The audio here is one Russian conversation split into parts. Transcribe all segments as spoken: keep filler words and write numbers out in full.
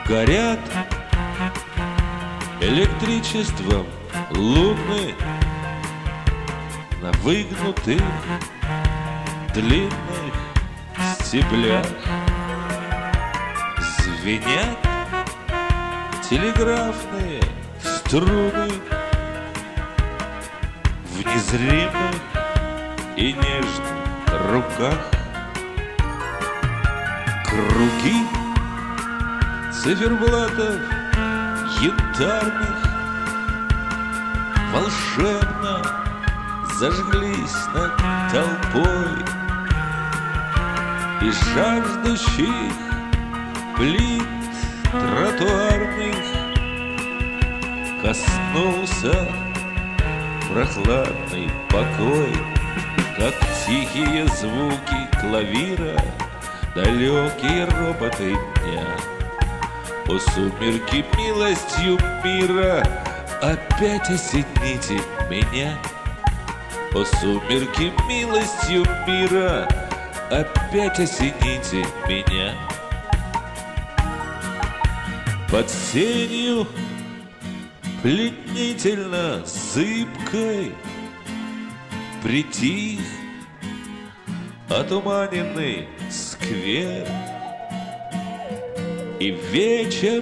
Горят электричеством луны на выгнутых длинных стеблях. Звенят телеграфные струны в незримых и нежных руках. Круги циферблатов янтарных волшебно зажглись над толпой, и жаждущих плит тротуарных коснулся прохладный покой, как тихие звуки клавира, далекие роботы дня. О, сумерки, милостью мира, опять осените меня. О, сумерки, милостью мира, опять осените меня. Под сенью пленительно зыбкой притих отуманенный сквер, и вечер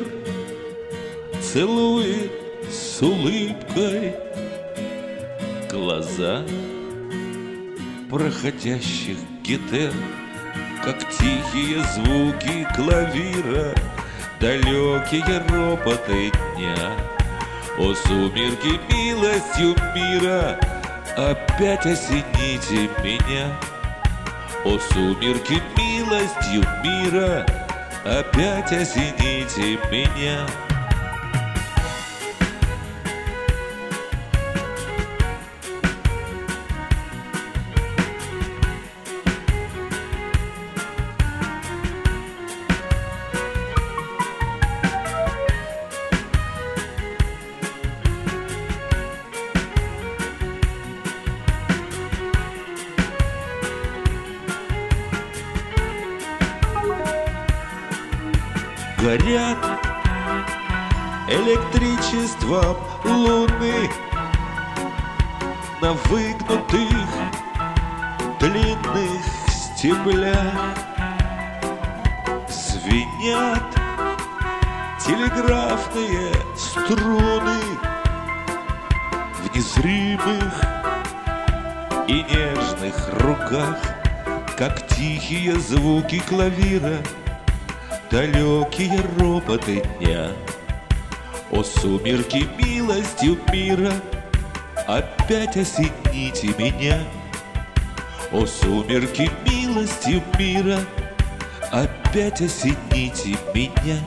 целует с улыбкой глаза проходящих гетер, как тихие звуки клавира, далекие ропоты дня. О, сумерки, милостью мира, опять осените меня. О, сумерки, милостью мира, опять осените меня. Горят электричеством луны на выгнутых длинных стеблях. Звенят телеграфные струны в незримых и нежных руках, как тихие звуки клавира, далекие роботы дня. О, сумерки, милостью мира, опять осените меня. О, сумерки, милостью мира, опять осените меня.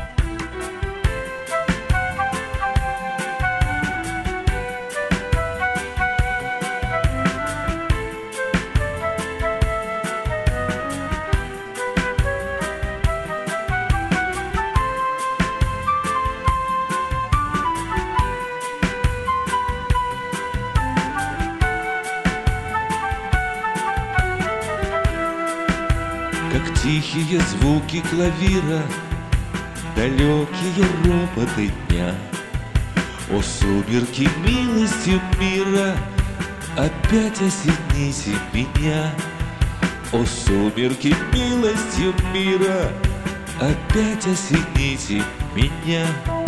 Как тихие звуки клавира, далекие ропоты дня. О, сумерки, милостью мира, опять осените меня. О, сумерки, милостью мира, опять осените меня.